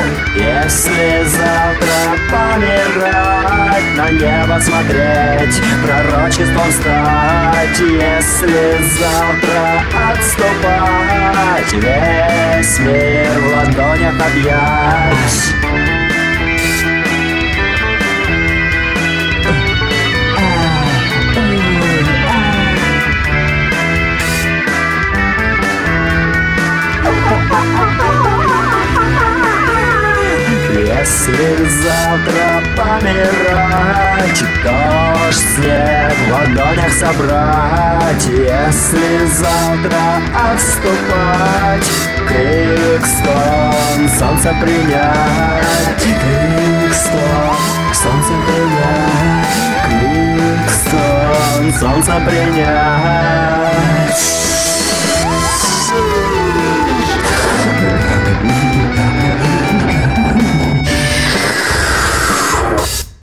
Если завтра помирать, на небо смотреть, пророчеством стать. Если завтра отступать, весь мир в ладонях объять. Если завтра помирать, дождь, снег в ладонях собрать. Если завтра отступать, крик, стон, солнце принять. Крик, стон, солнце принять. Крик, стон, солнце принять.